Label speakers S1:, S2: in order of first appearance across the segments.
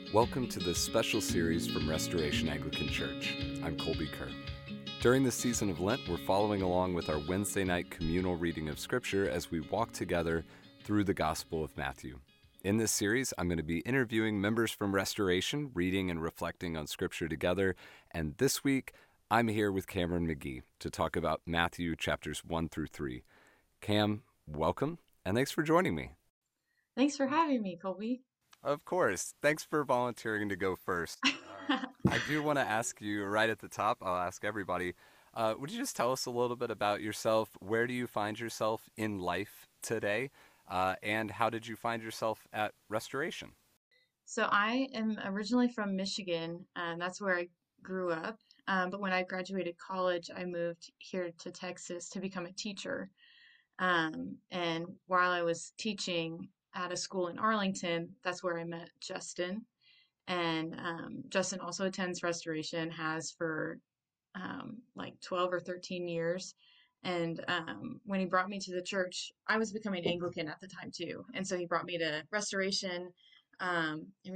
S1: Welcome to this special series from Restoration Anglican Church. I'm Colby Kerr. During this season of Lent, we're following along with our Wednesday night communal reading of Scripture as we walk together through the Gospel of Matthew. In this series, I'm going to be interviewing members from Restoration, reading and reflecting on Scripture together, and this week, I'm here with Cameron McGee to talk about Matthew chapters 1 through 3. Cam, welcome, and thanks for joining me.
S2: Thanks for having me, Colby.
S1: Of course. Thanks for volunteering to go first. I do want to ask you right at the top, I'll ask everybody, would you just tell us a little bit about yourself? Where do you find yourself in life today? And how did you find yourself at Restoration?
S2: So I am originally from Michigan, and that's where I grew up. But when I graduated college, I moved here to Texas to become a teacher. And while I was teaching at a school in Arlington, that's where I met Justin. And Justin also attends Restoration, has for like 12 or 13 years. And when he brought me to the church, I was becoming Anglican at the time too. And so he brought me to Restoration. And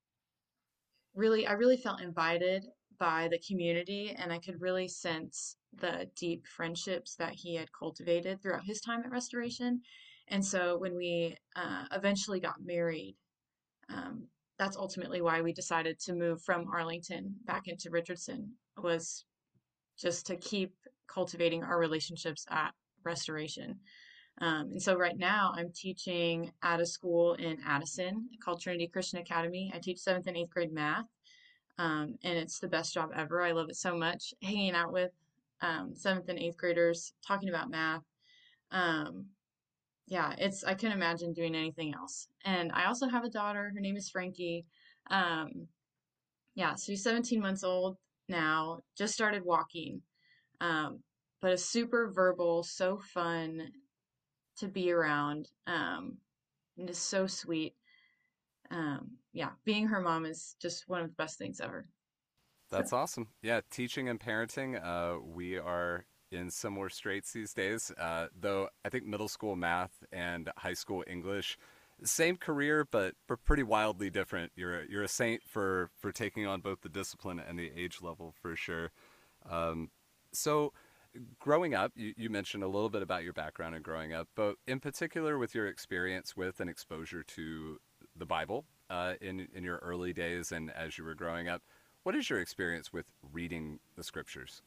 S2: I really felt invited by the community, and I could really sense the deep friendships that he had cultivated throughout his time at Restoration. And so when we eventually got married, um, that's ultimately why we decided to move from Arlington back into Richardson, was just to keep cultivating our relationships at Restoration. And so right now I'm teaching at a school in Addison called Trinity Christian Academy. I teach seventh and eighth grade math, and it's the best job ever. I love it so much. Hanging out with seventh and eighth graders, talking about math. Um, yeah, I couldn't imagine doing anything else. And I also have a daughter. Her name is Frankie. Um, yeah, so she's 17 months old now, just started walking, um, but is super verbal, so fun to be around, and is so sweet. Yeah, being her mom is just one of the best things ever.
S1: That's awesome. Yeah, teaching and parenting, we are in similar straits these days, though I think middle school math and high school English, same career, but pretty wildly different. You're a saint for taking on both the discipline and the age level for sure. Um, so, growing up, you mentioned a little bit about your background in growing up, but in particular with your experience with and exposure to the Bible in your early days and as you were growing up, what is your experience with reading the scriptures?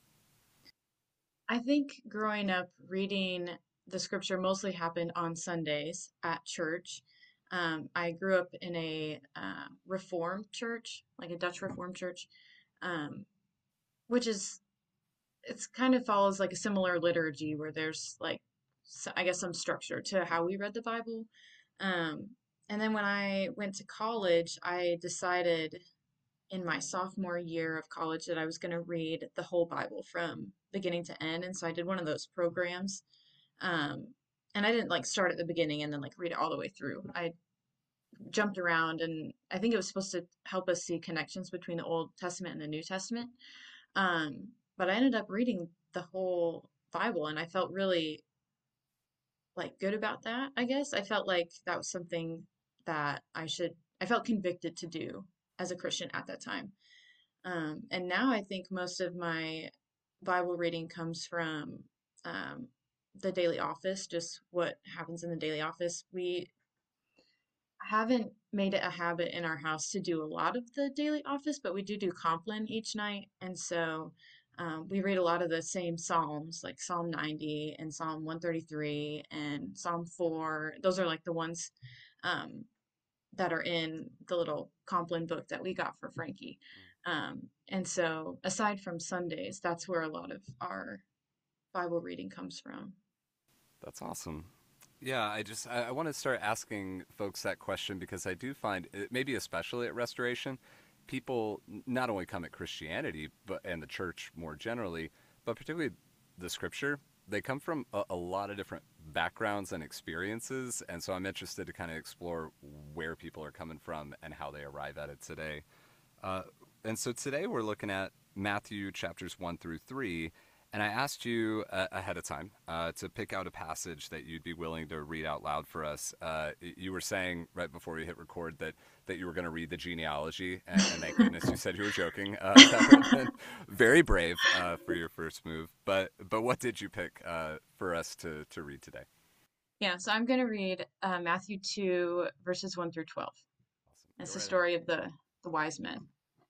S2: I think growing up reading the scripture mostly happened on Sundays at church. I grew up in a Reformed church, like a Dutch Reformed church, um, which is it's kind of follows like a similar liturgy where there's like I guess some structure to how we read the Bible. Um, and then when I went to college, I decided in my sophomore year of college that I was going to read the whole Bible from beginning to end. And so I did one of those programs. Um, and I didn't like start at the beginning and then like read it all the way through. I jumped around, and I think it was supposed to help us see connections between the Old Testament and the New Testament. But I ended up reading the whole Bible, and I felt really like good about that, I guess. I felt like that was something that I felt convicted to do as a Christian at that time. And now I think most of my Bible reading comes from um, the daily office, just what happens in the daily office. We haven't made it a habit in our house to do a lot of the daily office, but we do Compline each night. And so we read a lot of the same Psalms, like Psalm 90 and Psalm 133 and Psalm 4. Those are like the ones um, that are in the little Compline book that we got for Frankie. And so, aside from Sundays, that's where a lot of our Bible reading comes from.
S1: That's awesome. Yeah, I want to start asking folks that question because I do find maybe especially at Restoration, people not only come at Christianity but and the church more generally, but particularly the Scripture. They come from a lot of different backgrounds and experiences, and so I'm interested to kind of explore where people are coming from and how they arrive at it today. Uh, and so today we're looking at Matthew chapters 1 through 3, And I asked you ahead of time to pick out a passage that you'd be willing to read out loud for us. You were saying right before we hit record that you were going to read the genealogy, and thank goodness you said you were joking. That would have been very brave for your first move. But what did you pick for us to read today?
S2: Yeah, so I'm going to read Matthew 2, verses 1 through 12.
S1: Awesome.
S2: It's
S1: Go
S2: the
S1: right ahead.
S2: story of the wise men.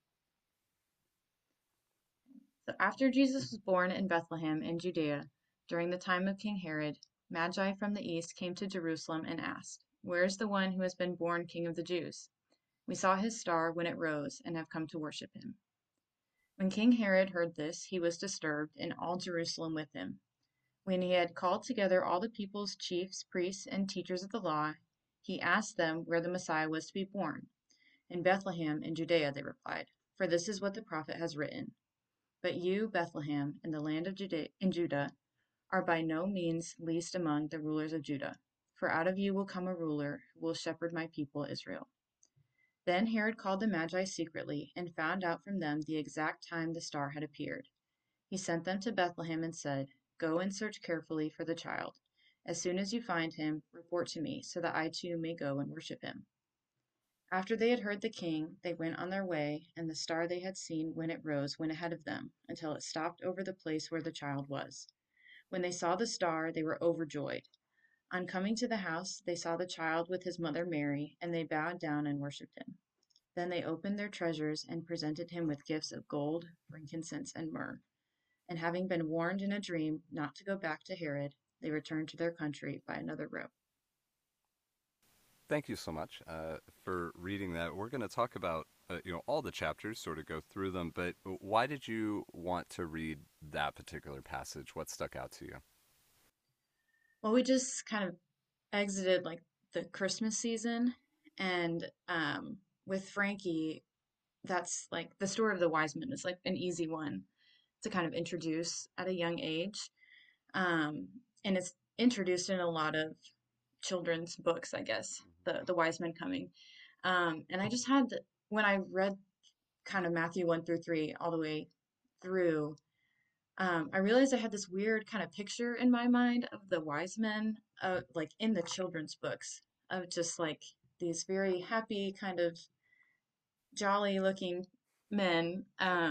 S2: So after Jesus was born in Bethlehem in Judea, during the time of King Herod, Magi from the east came to Jerusalem and asked, "Where is the one who has been born King of the Jews? We saw his star when it rose and have come to worship him." When King Herod heard this, he was disturbed, and all Jerusalem with him. When he had called together all the people's chiefs, priests, and teachers of the law, he asked them where the Messiah was to be born. "In Bethlehem in Judea," they replied, "for this is what the prophet has written. But you, Bethlehem, in the land of Judah, are by no means least among the rulers of Judah, for out of you will come a ruler who will shepherd my people Israel." Then Herod called the Magi secretly and found out from them the exact time the star had appeared. He sent them to Bethlehem and said, "Go and search carefully for the child. As soon as you find him, report to me, so that I too may go and worship him." After they had heard the king, they went on their way, and the star they had seen when it rose went ahead of them, until it stopped over the place where the child was. When they saw the star, they were overjoyed. On coming to the house, they saw the child with his mother Mary, and they bowed down and worshipped him. Then they opened their treasures and presented him with gifts of gold, frankincense, and myrrh. And having been warned in a dream not to go back to Herod, they returned to their country by another route.
S1: Thank you so much for reading that. We're going to talk about all the chapters, sort of go through them. But why did you want to read that particular passage? What stuck out to you?
S2: Well, we just kind of exited like the Christmas season, and with Frankie, that's like the story of the wise men is like an easy one to kind of introduce at a young age. Um, and it's introduced in a lot of children's books, I guess, the wise men coming. And I just had when I read kind of Matthew 1 through 3 all the way through, I realized I had this weird kind of picture in my mind of the wise men, like in the children's books, of just like these very happy, kind of jolly looking men.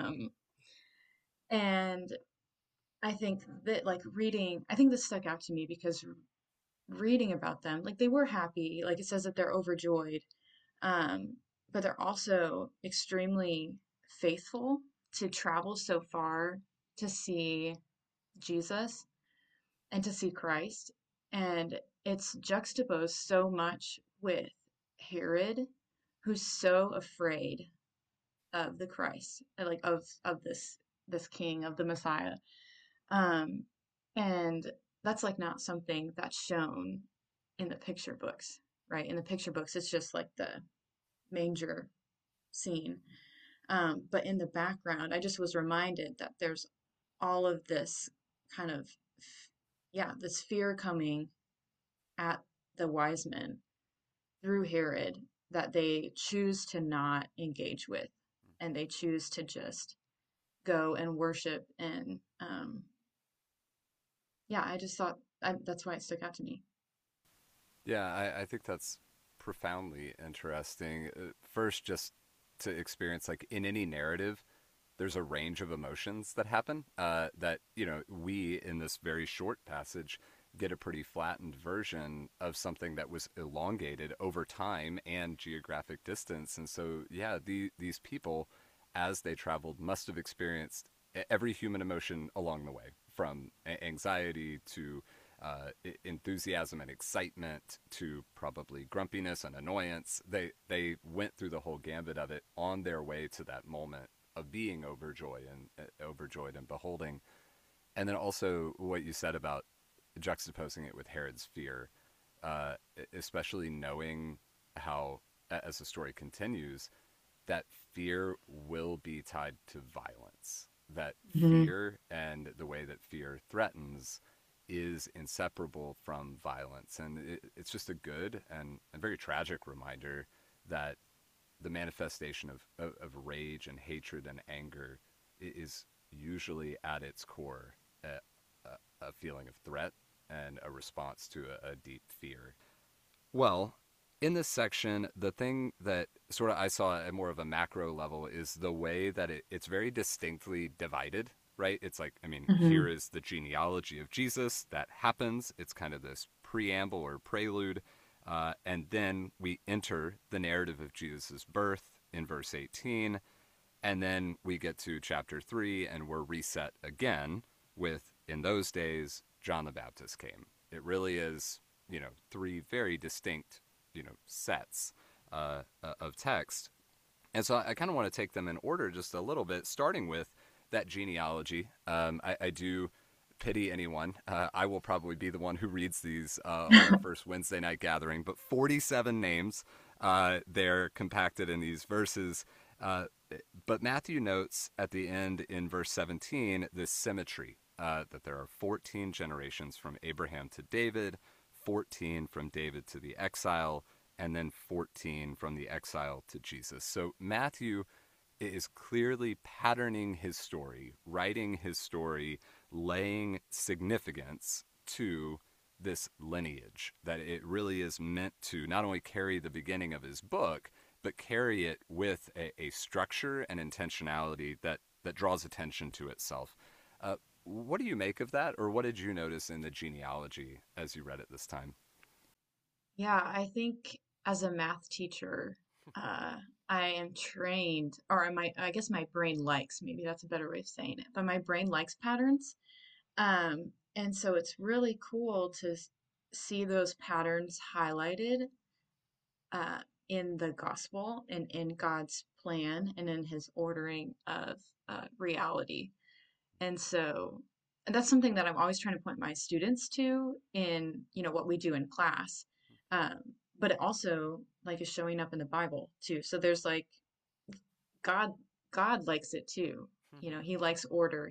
S2: And I think that like reading, I think this stuck out to me because reading about them, like they were happy, like it says that they're overjoyed, um, but they're also extremely faithful to travel so far to see Jesus and to see Christ. And it's juxtaposed so much with Herod, who's so afraid of the Christ, like of this king of the Messiah. Um, and that's like not something that's shown in the picture books, right? In the picture books, it's just like the manger scene. But in the background, I just was reminded that there's all of this kind of, yeah, this fear coming at the wise men through Herod that they choose to not engage with, and they choose to just go and worship. And yeah, I just thought that's why it stuck out to me.
S1: Yeah, I think that's profoundly interesting. First, just to experience, like in any narrative, there's a range of emotions that happen that, we in this very short passage get a pretty flattened version of something that was elongated over time and geographic distance. And so, yeah, these people, as they traveled, must have experienced every human emotion along the way, from anxiety to enthusiasm and excitement to probably grumpiness and annoyance. They went through the whole gambit of it on their way to that moment of being overjoyed and beholding. And then also what you said about juxtaposing it with Herod's fear, especially knowing how, as the story continues, that fear will be tied to violence. That
S2: Hmm.
S1: fear and the way that fear threatens is inseparable from violence. And it's just a good and very tragic reminder that the manifestation of rage and hatred and anger is usually at its core a feeling of threat and a response to a deep fear. Well, in this section, the thing that sort of I saw at more of a macro level is the way that it's very distinctly divided, right? It's like, I mean, here
S2: Hmm.
S1: is the genealogy of Jesus that happens. It's kind of this preamble or prelude. And then we enter the narrative of Jesus' birth in verse 18. And then we get to chapter 3 and we're reset again with, in those days, John the Baptist came. It really is, three very distinct, sets of text. And so I kind of want to take them in order just a little bit, starting with that genealogy. I do pity anyone. I will probably be the one who reads these on the first Wednesday night gathering, but 47 names, they're compacted in these verses. Uh, but Matthew notes at the end in verse 17 this symmetry, that there are 14 generations from Abraham to David, 14 from David to the exile, and then 14 from the exile to Jesus. So Matthew is clearly patterning his story, writing his story, laying significance to this lineage, that it really is meant to not only carry the beginning of his book, but carry it with a structure and intentionality that draws attention to itself. What do you make of that, or what did you notice in the genealogy as you read it this time?
S2: Yeah, I think as a math teacher, uh, I am trained, or I guess my brain likes, maybe that's a better way of saying it, but my brain likes patterns. And so it's really cool to see those patterns highlighted uh, in the gospel and in God's plan and in his ordering of reality. And so that's something that I'm always trying to point my students to in, what we do in class. Um, but it also like is showing up in the Bible too. So there's like God, God likes it too. He likes order.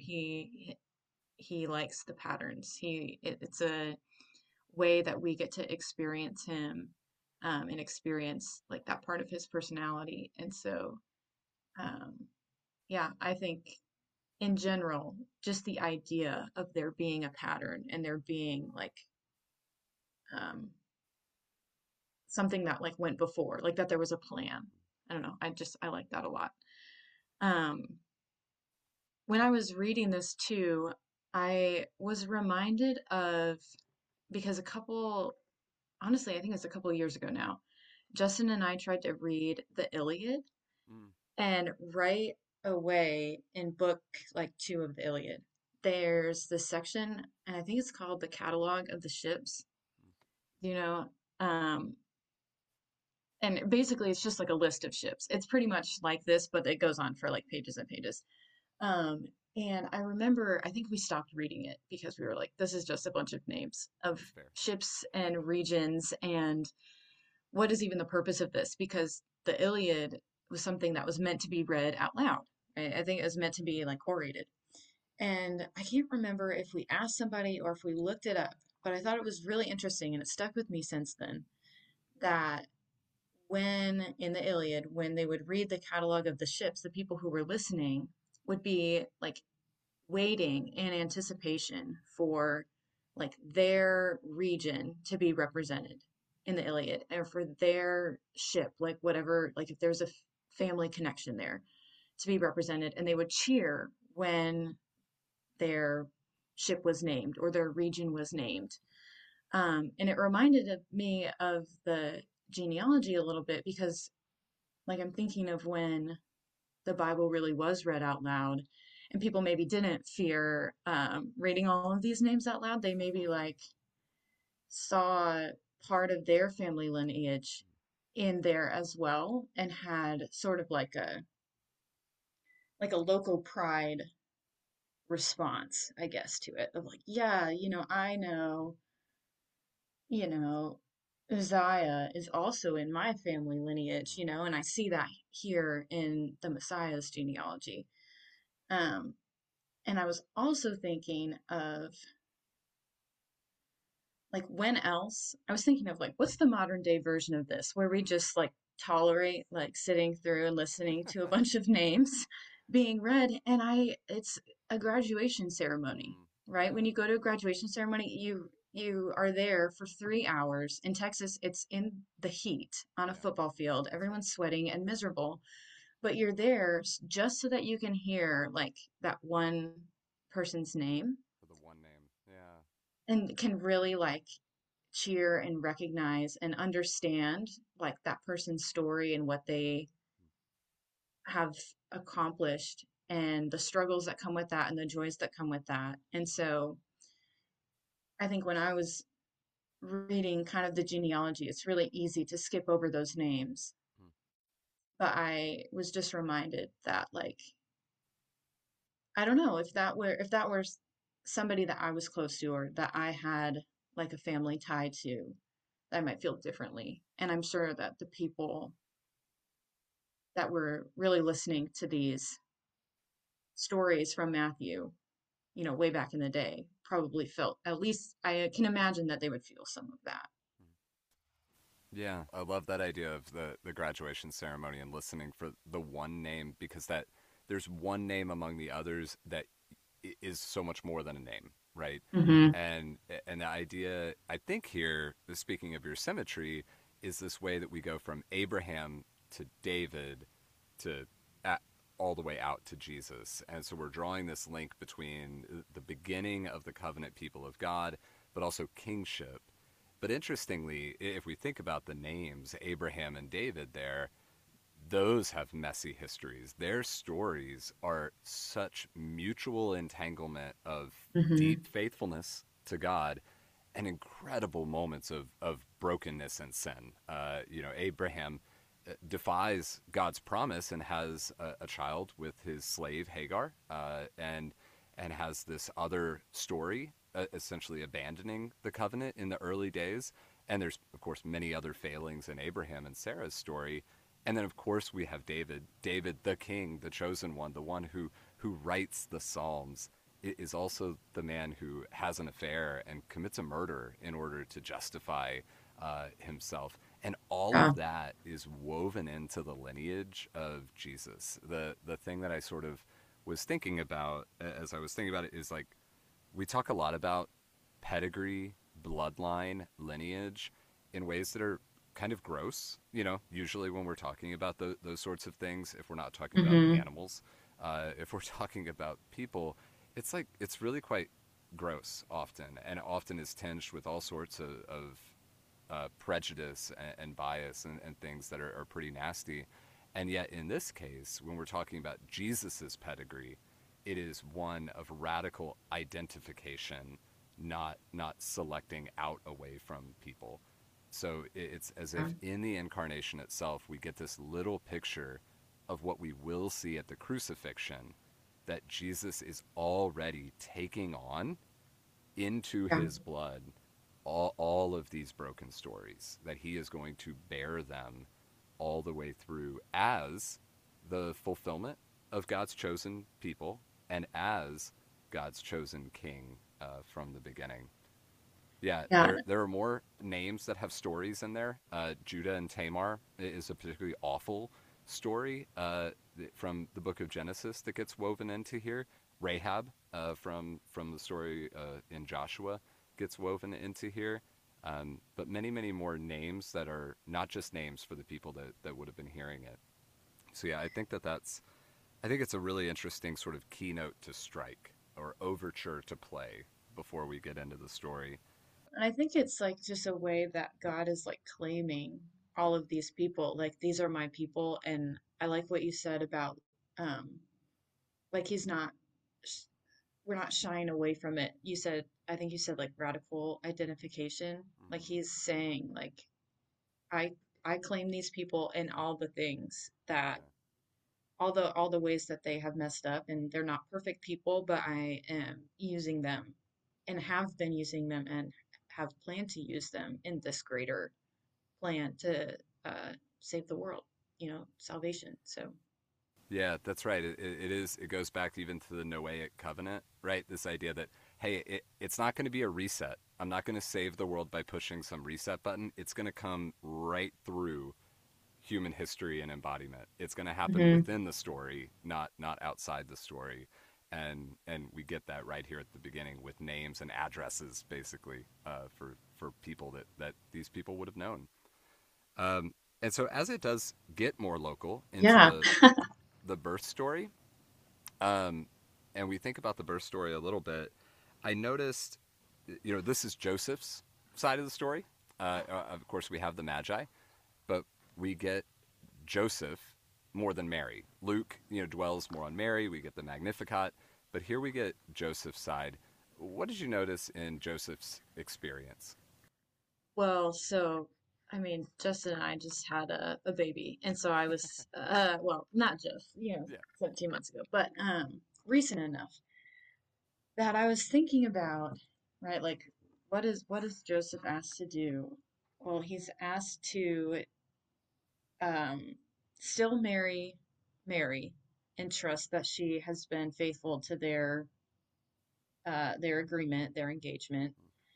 S2: He likes the patterns. It's a way that we get to experience him, and experience like that part of his personality. And so, um, yeah, I think in general, just the idea of there being a pattern and there being like um, something that like went before, like that there was a plan. I don't know. I like that a lot. Um, when I was reading this too, I was reminded of because honestly, I think it's a couple years ago now. Justin and I tried to read the Iliad,
S1: Mm,
S2: and right away in book like two of the Iliad, there's this section, and I think it's called the Catalog of the Ships, you know, um, and basically it's just like a list of ships. It's pretty much like this, but it goes on for like pages and pages. Um, and I remember, I think we stopped reading it because we were like, this is just a bunch of names of
S1: that's fair.
S2: ships and regions, and what is even the purpose of this? Because the Iliad was something that was meant to be read out loud. Right? I think it was meant to be like orated. And I can't remember if we asked somebody or if we looked it up, but I thought it was really interesting and it stuck with me since then that when in the Iliad, when they would read the catalog of the ships, the people who were listening would be like waiting in anticipation for like their region to be represented in the Iliad and for their ship, like whatever, like if there's a family connection there to be represented, and they would cheer when their ship was named or their region was named. And it reminded me of the genealogy a little bit because, like, I'm thinking of when the Bible really was read out loud, and people maybe didn't fear reading all of these names out loud. They maybe like saw part of their family lineage in there as well, and had sort of like a local pride response, I guess, to it of like, yeah, I know, you know, Uzziah is also in my family lineage, and I see that here in the Messiah's genealogy. Um, and I was also thinking of like when else, I was thinking of like, what's the modern day version of this where we just like tolerate like sitting through and listening to a bunch of names being read, and it's a graduation ceremony, right? When you go to a graduation ceremony, you are there for 3 hours. In Texas, it's in the heat on a
S1: Yeah,
S2: football field. Everyone's sweating and miserable, but you're there just so that you can hear like that one person's name
S1: for the one name. Yeah.
S2: and can really like cheer and recognize and understand like that person's story and what they have accomplished and the struggles that come with that and the joys that come with that. And so I think when I was reading kind of the genealogy, it's really easy to skip over those names.
S1: Hmm.
S2: But I was just reminded that like I don't know if that were somebody that I was close to or that I had like a family tie to, I might feel differently. And I'm sure that the people that were really listening to these stories from Matthew, you know, way back in the day, probably felt, at least I can imagine that they would feel some of that.
S1: Yeah, I love that idea of the graduation ceremony and listening for the one name, because that there's one name among the others that is so much more than a name, right?
S2: Mm-hmm.
S1: And the idea, I think here, speaking of your symmetry, is this way that we go from Abraham to David to at, all the way out to Jesus. And so we're drawing this link between the beginning of the covenant people of God, but also kingship. But interestingly, if we think about the names, Abraham and David there, those have messy histories. Their stories are such mutual entanglement of
S2: Mm-hmm.
S1: deep faithfulness to God and incredible moments of brokenness and sin. Abraham defies God's promise and has a child with his slave Hagar, and has this other story, essentially abandoning the covenant in the early days. And there's of course many other failings in Abraham and Sarah's story. And then of course we have David the king, the chosen one, the one who writes the Psalms, is also the man who has an affair and commits a murder in order to justify himself. And all
S2: Yeah.
S1: of that is woven into the lineage of Jesus. The thing that I sort of was thinking about as I was thinking about it is like we talk a lot about pedigree, bloodline, lineage in ways that are kind of gross, usually when we're talking about those sorts of things, if we're not talking about
S2: Mm-hmm.
S1: animals, if we're talking about people, it's like, it's really quite gross often, and often is tinged with all sorts of prejudice and bias and things that are pretty nasty. And yet, in this case, when we're talking about Jesus's pedigree, it is one of radical identification, not selecting out away from people. So it's as
S2: Yeah.
S1: if in the incarnation itself, we get this little picture of what we will see at the crucifixion, that Jesus is already taking on into
S2: Yeah.
S1: his blood all of these broken stories, that he is going to bear them all the way through as the fulfillment of God's chosen people and as God's chosen king from the beginning. Yeah,
S2: Yeah.
S1: there are more names that have stories in there. Judah and Tamar is a particularly awful story from the book of Genesis that gets woven into here. Rahab from the story in Joshua gets woven into here. But many more names that are not just names for the people that would have been hearing it. So yeah, I think it's a really interesting sort of keynote to strike or overture to play before we get into the story.
S2: And I think it's like just a way that God is like claiming all of these people. Like these are my people. And I like what you said about um like he's not sh- we're not shying away from it. You said I think you said like radical identification. Like
S1: Mm-hmm.
S2: he's saying like I I claim these people in all the things that
S1: Yeah.
S2: all the ways that they have messed up and they're not perfect people, but I am using them and have been using them and have planned to use them in this greater plan to save the world, you know, salvation. So,
S1: Yeah, that's right. It is. It goes back even to the Noahic covenant, right? This idea that hey, it's not going to be a reset. I'm not going to save the world by pushing some reset button. It's going to come right through human history and embodiment. It's going to happen
S2: hmm
S1: within the story, not outside the story. and we get that right here at the beginning with names and addresses, basically, for people that these people would have known. And so as it does get more local into
S2: Yeah.
S1: the birth story, um, and we think about the birth story a little bit, I noticed, this is Joseph's side of the story. Of course, we have the Magi, but we get Joseph more than Mary. Luke, dwells more on Mary. We get the Magnificat, but here we get Joseph's side. What did you notice in Joseph's experience?
S2: Well, so I mean, Justin and I just had a baby, and so I was well, not just, 17 months ago, but recent enough that I was thinking about, right, like what is Joseph asked to do? Well, he's asked to um still marry Mary and trust that she has been faithful to their agreement, their engagement.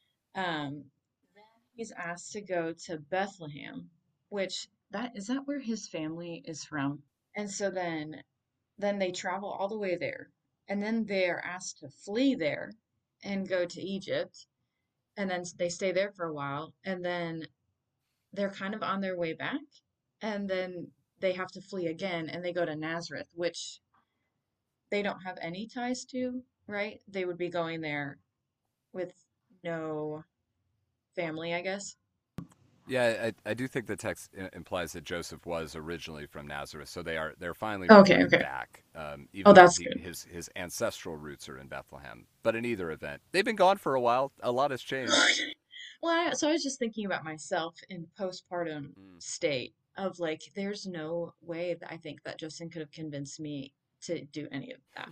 S2: Then he's asked to go to Bethlehem, which that is that where his family is from? And so then they travel all the way there. And then they're asked to flee there and go to Egypt. And then they stay there for a while. And then they're kind of on their way back. And then they have to flee again and they go to Nazareth, which they don't have any ties to, right? They would be going there with no family, I guess.
S1: Yeah, I do think the text implies that Joseph was originally from Nazareth, so they're finally
S2: Okay,
S1: returning
S2: okay.
S1: back,
S2: Oh,
S1: even though
S2: that's good.
S1: his ancestral roots are in Bethlehem. But in either event, they've been gone for a while. A lot has changed.
S2: Well, so I was just thinking about myself in postpartum
S1: Mm.
S2: state of like, there's no way that I think that Justin could have convinced me to do any of that.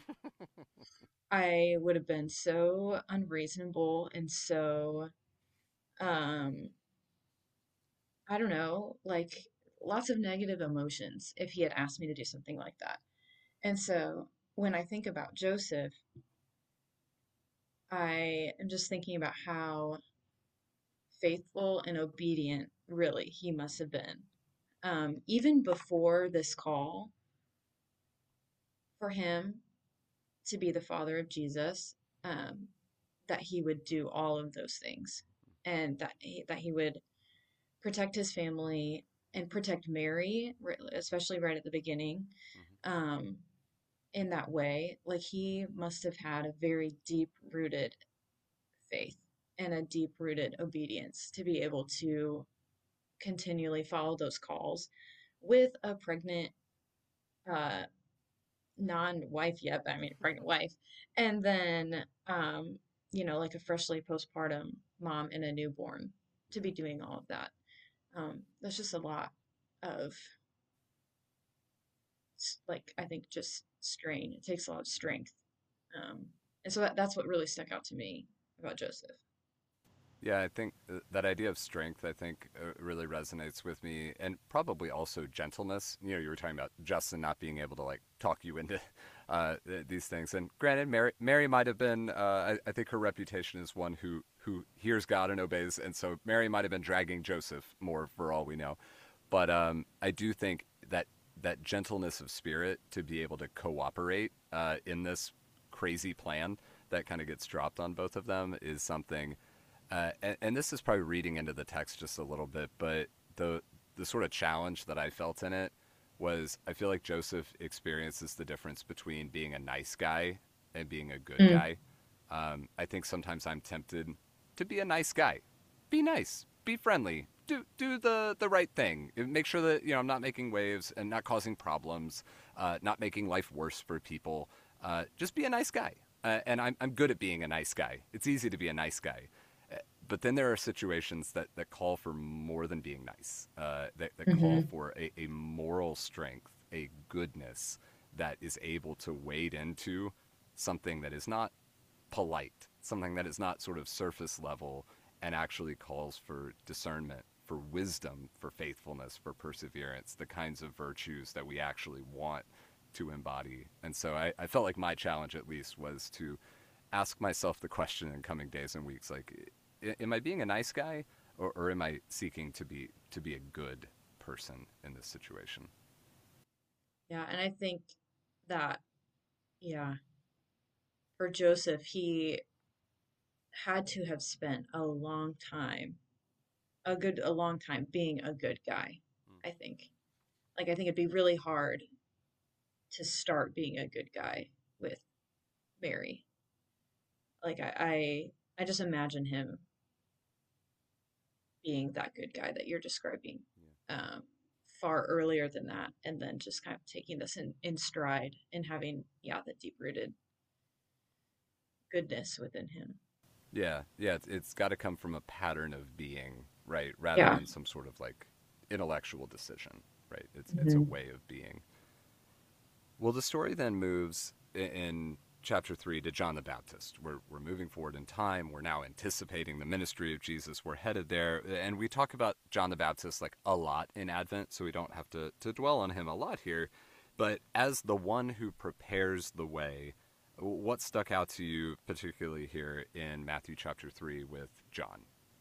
S2: I would have been so unreasonable and so, um, I don't know, like lots of negative emotions if he had asked me to do something like that. And so when I think about Joseph, I am just thinking about how faithful and obedient really he must have been. Even before this call for him to be the father of Jesus, um, that he would do all of those things and that he would protect his family and protect Mary, especially right at the beginning,
S1: Mhm.
S2: um, in that way. Like he must have had a very deep rooted faith and a deep rooted obedience to be able to continually follow those calls with a pregnant uh, non-wife yet, but I mean a pregnant wife, and then like a freshly postpartum mom and a newborn to be doing all of that. That's just a lot of like I think just strain. It takes a lot of strength, um, and so that's what really stuck out to me about Joseph.
S1: Yeah, I think that idea of strength, I think, really resonates with me, and probably also gentleness. You were talking about Justin not being able to like talk you into these things. And granted, Mary might have been. I think her reputation is one who hears God and obeys, and so Mary might have been dragging Joseph more for all we know. But I do think that gentleness of spirit to be able to cooperate in this crazy plan that kind of gets dropped on both of them is something and this is probably reading into the text just a little bit, but the sort of challenge that I felt in it was I feel like Joseph experiences the difference between being a nice guy and being a good
S2: Mm.
S1: guy. I think sometimes I'm tempted to be a nice guy, be nice, be friendly, do the right thing, make sure that I'm not making waves and not causing problems, not making life worse for people. Just be a nice guy, and I'm good at being a nice guy. It's easy to be a nice guy. But then there are situations that call for more than being nice, that call
S2: Hmm.
S1: for a moral strength, a goodness that is able to wade into something that is not polite, something that is not sort of surface level, and actually calls for discernment, for wisdom, for faithfulness, for perseverance, the kinds of virtues that we actually want to embody. And so I felt like my challenge, at least, was to ask myself the question in coming days and weeks like, am I being a nice guy, or am I seeking to be a good person in this situation?
S2: Yeah, and I think that, yeah, for Joseph, he had to have spent a long time being a good guy,
S1: Mm.
S2: I think. Like, I think it'd be really hard to start being a good guy with Mary. Like, I just imagine him being that good guy that you're describing,
S1: Yeah.
S2: um, far earlier than that, and then just kind of taking this in stride and having, yeah, the deep rooted goodness within him.
S1: Yeah, yeah, it's got to come from a pattern of being, right, rather
S2: Yeah.
S1: than some sort of like intellectual decision, right? It's a
S2: Hmm.
S1: way of being. Well, the story then moves in chapter 3 to John the Baptist. We're moving forward in time. We're now anticipating the ministry of Jesus. We're headed there. And we talk about John the Baptist like a lot in Advent, so we don't have to dwell on him a lot here. But as the one who prepares the way, what stuck out to you particularly here in Matthew chapter 3 with John?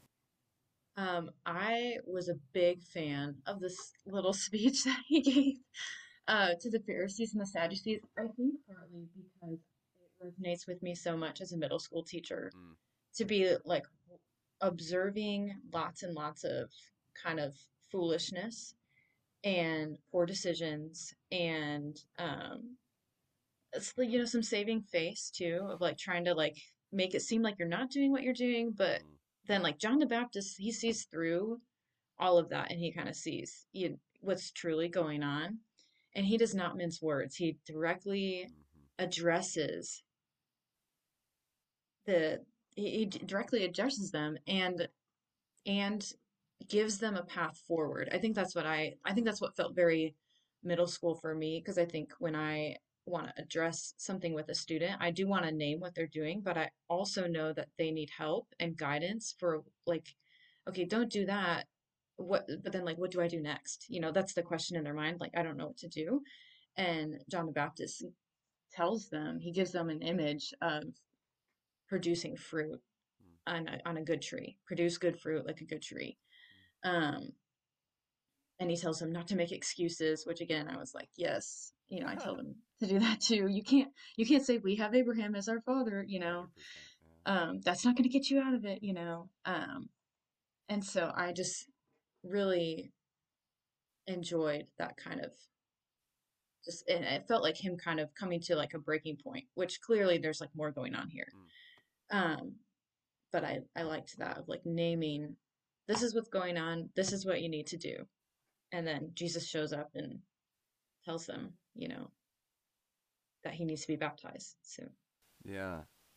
S2: I was a big fan of this little speech that he gave to the Pharisees and the Sadducees. I think partly because it resonates with me so much as a middle school teacher
S1: Mm,
S2: to be like observing lots and lots of kind of foolishness and poor decisions and it's like, some saving face too of like trying to like make it seem like you're not doing what you're doing, but
S1: mm,
S2: then like John the Baptist, he sees through all of that and he kind of sees what's truly going on, and he does not mince words. He directly
S1: mhm,
S2: addresses the he directly addresses them and gives them a path forward. I think that's what felt very middle school for me, because I think when I want to address something with a student, I do want to name what they're doing, but I also know that they need help and guidance for like, okay, don't do that. But then like what do I do next? That's the question in their mind. Like, I don't know what to do. And John the Baptist he gives them an image of producing fruit
S1: mm,
S2: on a good tree. Produce good fruit like a good tree.
S1: mm.
S2: Um, and he tells him not to make excuses, which again I was like, yes, I tell them to do that too. You can't say we have Abraham as our father.
S1: 100%. Yeah.
S2: That's not going to get you out of it. And so I just really enjoyed that kind of just, and it felt like him kind of coming to like a breaking point, which clearly there's like more going on here.
S1: Mm.
S2: um but I liked that of like naming, this is what's going on, this is what you need to do, and then Jesus shows up and tells them, that he needs to be baptized soon.
S1: Yeah.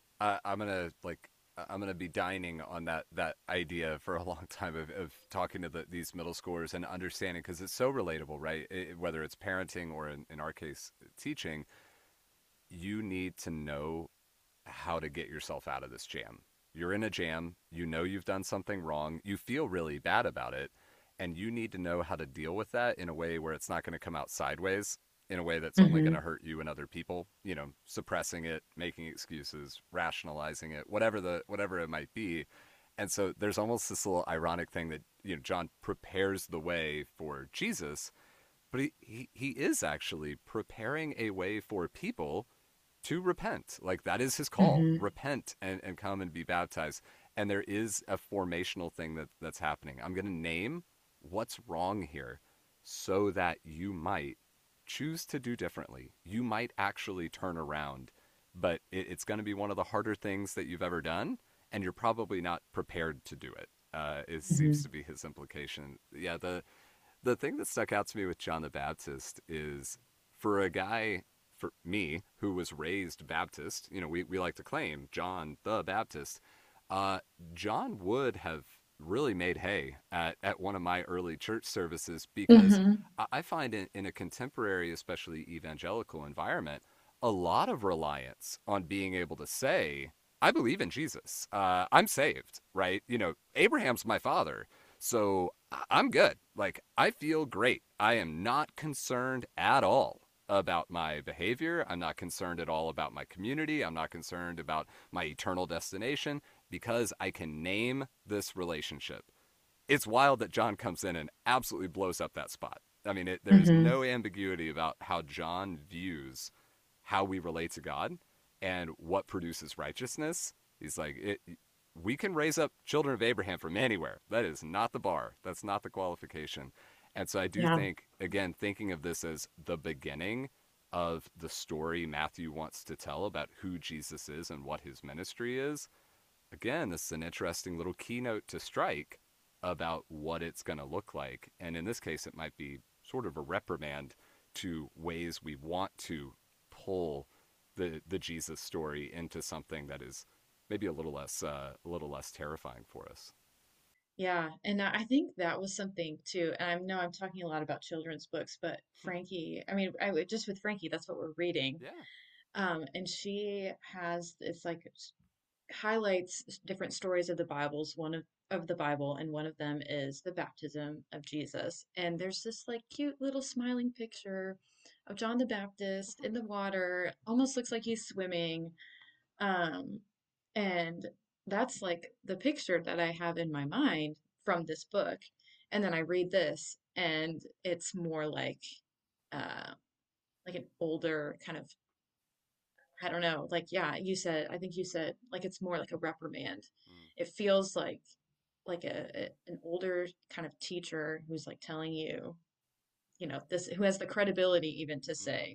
S1: I'm gonna be dining on that idea for a long time of talking to these middle schoolers and understanding, because it's so relatable, right? Whether it's parenting or in our case teaching, you need to know how to get yourself out of this jam. You're in a jam, you know you've done something wrong, you feel really bad about it, and you need to know how to deal with that in a way where it's not going to come out sideways, in a way that's only going
S2: Mm-hmm.
S1: to hurt you and other people, suppressing it, making excuses, rationalizing it, whatever it might be. And so there's almost this little ironic thing that, John prepares the way for Jesus, but he is actually preparing a way for people to repent. Like, that is his call.
S2: Mm-hmm.
S1: Repent and come and be baptized. And there is a formational thing that's happening. I'm going to name what's wrong here so that you might choose to do differently. You might actually turn around, but it's going to be one of the harder things that you've ever done, and you're probably not prepared to do it. It seems
S2: Mm-hmm.
S1: to be his implication. Yeah, the thing that stuck out to me with John the Baptist is, for a guy, for me, who was raised Baptist, we like to claim John the Baptist. Uh, John would have really made hay at one of my early church services, because
S2: Mm-hmm.
S1: I find in a contemporary, especially evangelical environment, a lot of reliance on being able to say, I believe in Jesus. I'm saved, right? Abraham's my father. So I'm good. Like, I feel great. I am not concerned at all about my behavior. I'm not concerned at all about my community. I'm not concerned about my eternal destination, because I can name this relationship. It's wild that John comes in and absolutely blows up that spot. I mean, there's
S2: Mm-hmm.
S1: no ambiguity about how John views how we relate to God. and what produces righteousness. He's like, we can raise up children of Abraham from anywhere. That is not the bar. That's not the qualification. And so I do
S2: Yeah.
S1: think, again, thinking of this as the beginning of the story Matthew wants to tell about who Jesus is and what his ministry is, again, this is an interesting little keynote to strike about what it's going to look like. And in this case, it might be sort of a reprimand to ways we want to pull the Jesus story into something that is maybe a little less terrifying for us.
S2: Yeah, and I think that was something too. And I know I'm talking a lot about children's books, but Frankie, I mean, just with Frankie, that's what we're reading.
S1: Yeah.
S2: And she has it's like highlights different stories of the Bibles, of the Bible, and one of them is the baptism of Jesus. And there's this like cute little smiling picture of John the Baptist in the water, almost looks like he's swimming. Um, and that's like the picture that I have in my mind from this book. And then I read this, and it's more uh, like an older kind of, I don't know, like, yeah, I think you said, like, it's more like a reprimand.
S1: Mm,
S2: It feels like an older kind of teacher who's like telling you, this, who has the credibility even
S1: mm.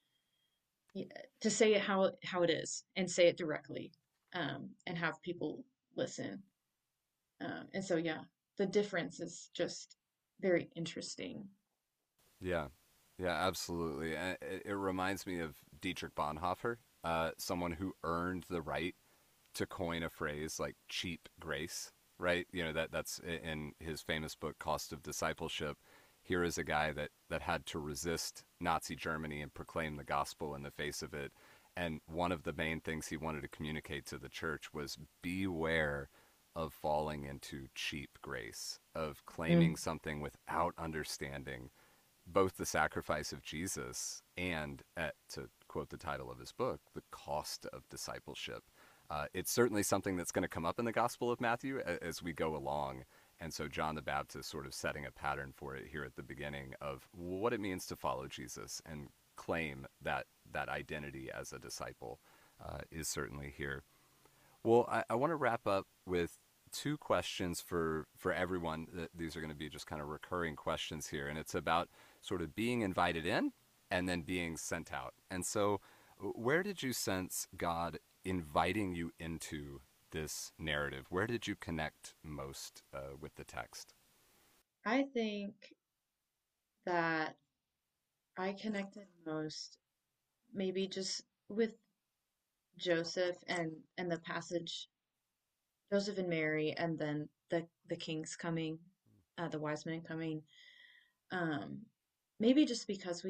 S2: to say it how it is and say it directly, and have people listen. And so, yeah, the difference is just very interesting.
S1: Yeah. Yeah, absolutely. And it reminds me of Dietrich Bonhoeffer, someone who earned the right to coin a phrase like cheap grace, right? That's in his famous book Cost of Discipleship. Here is a guy that had to resist Nazi Germany and proclaim the gospel in the face of it. And one of the main things he wanted to communicate to the church was beware of falling into cheap grace, of claiming
S2: Mm.
S1: something without understanding both the sacrifice of Jesus and, to quote the title of his book, the cost of discipleship. It's certainly something that's going to come up in the Gospel of Matthew as we go along. And so John the Baptist sort of setting a pattern for it here at the beginning of what it means to follow Jesus and claim that identity as a disciple is certainly here. Well, I want to wrap up with two questions for everyone. These are going to be just kind of recurring questions here, and it's about sort of being invited in and then being sent out. And so, where did you sense God inviting you into this narrative? Where did you connect most with the text?
S2: I think that I connected most maybe just with Joseph and the passage, Joseph and Mary, and then the kings coming, the wise men coming. Um, Maybe just because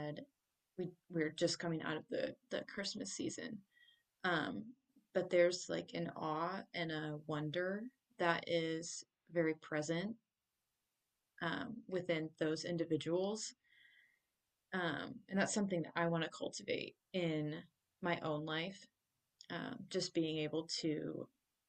S2: we're just coming out of the Christmas season. Um, but there's like an awe and a wonder that is very present, within those individuals. And that's something that I want to cultivate in my own life. Just being able to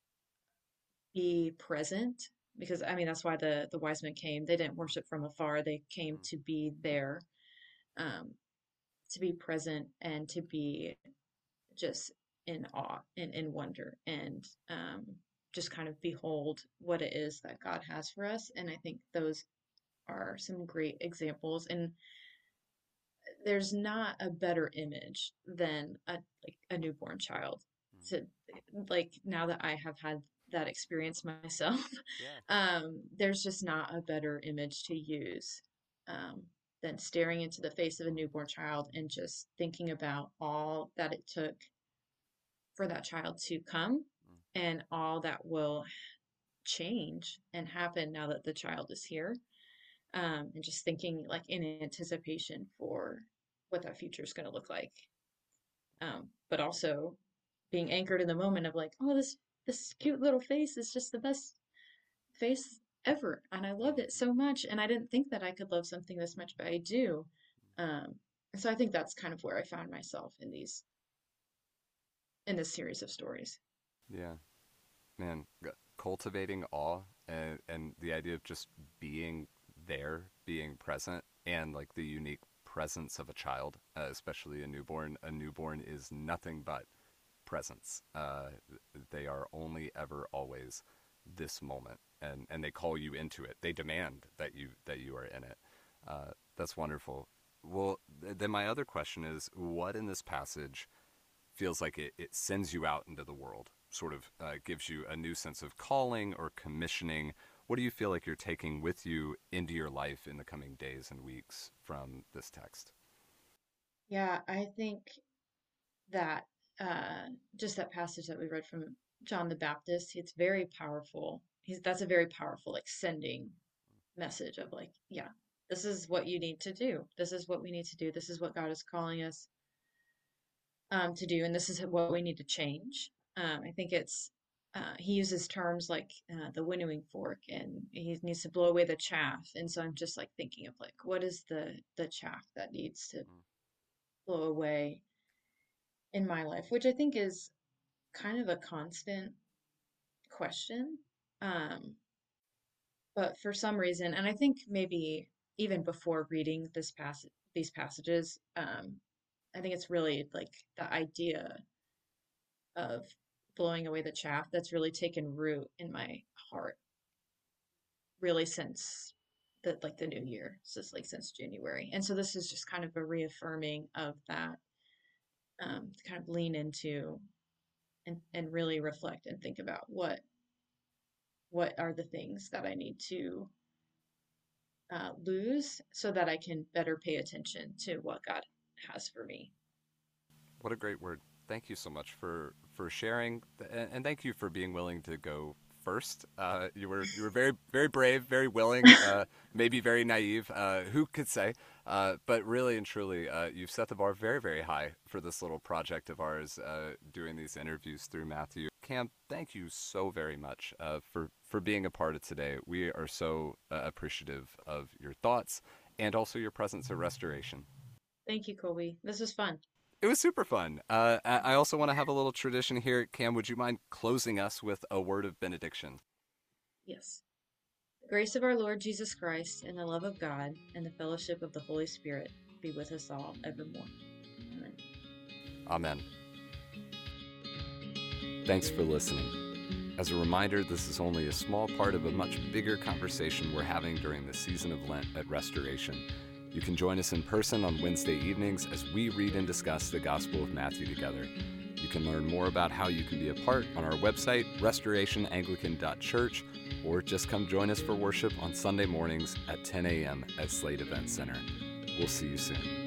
S2: be present, because I mean that's why the wise men came. They didn't worship from afar. They came
S1: Mm,
S2: to be there, um, to be present and to be just in awe and in wonder, and just kind of behold what it is that God has for us. And I think those are some great examples. And there's not a better image than a newborn child.
S1: mm.
S2: To like now that I have had that experience myself,
S1: Yeah.
S2: there's just not a better image to use, um, than staring into the face of a newborn child and just thinking about all that it took for that child to come
S1: Mm,
S2: and all that will change and happen now that the child is here. And just thinking like in anticipation for what that future is going to look like. But also being anchored in the moment of like, oh, this cute little face is just the best face ever, and I love it
S1: mm.
S2: so much. And I didn't think that I could love something this much, but I do. And so I think that's kind of where I found myself in this series of stories.
S1: Yeah. Man, cultivating awe and the idea of just being there, being present, and like the unique presence of a child, especially a newborn. A newborn is nothing but presence. They are only, ever, always this moment, and they call you into it. They demand that you are in it. That's wonderful. Well, then my other question is, what in this passage feels like it sends you out into the world, sort of gives you a new sense of calling or commissioning? What do you feel like you're taking with you into your life in the coming days and weeks from this text?
S2: Yeah, I think that just that passage that we read from John the Baptist, it's very powerful. That's a very powerful, like, sending message of, like, yeah, this is what you need to do. This is what we need to do. This is what God is calling us to do, and this is what we need to change. I think it's he uses terms like the winnowing fork, and he needs to blow away the chaff. And so I'm just like thinking of, like, what is the chaff that needs to blow away in my life, which I think is kind of a constant question. Um, but for some reason, and I think maybe even before reading these passages, I think it's really like the idea of blowing away the chaff that's really taken root in my heart, really since the new year, since since January. And so this is just kind of a reaffirming of that, to kind of lean into and really reflect and think about what are the things that I need to lose so that I can better pay attention to what God has for me.
S1: What a great word. Thank you so much for sharing, and thank you for being willing to go first. You were very very brave, very willing, maybe very naive. Who could say? But really and truly, you've set the bar very very high for this little project of ours, doing these interviews through Matthew. Cam, thank you so very much for being a part of today. We are so appreciative of your thoughts and also your presence at Restoration.
S2: Thank you, Colby. This was fun.
S1: It was super fun. I also want to have a little tradition here. Cam, would you mind closing us with a word of benediction?
S2: Yes. The grace of our Lord Jesus Christ and the love of God and the fellowship of the Holy Spirit be with us all evermore. Amen.
S1: Amen. Thanks for listening. As a reminder, this is only a small part of a much bigger conversation we're having during the season of Lent at Restoration. You can join us in person on Wednesday evenings as we read and discuss the Gospel of Matthew together. You can learn more about how you can be a part on our website, restorationanglican.church, or just come join us for worship on Sunday mornings at 10 a.m. at Slade Event Center. We'll see you soon.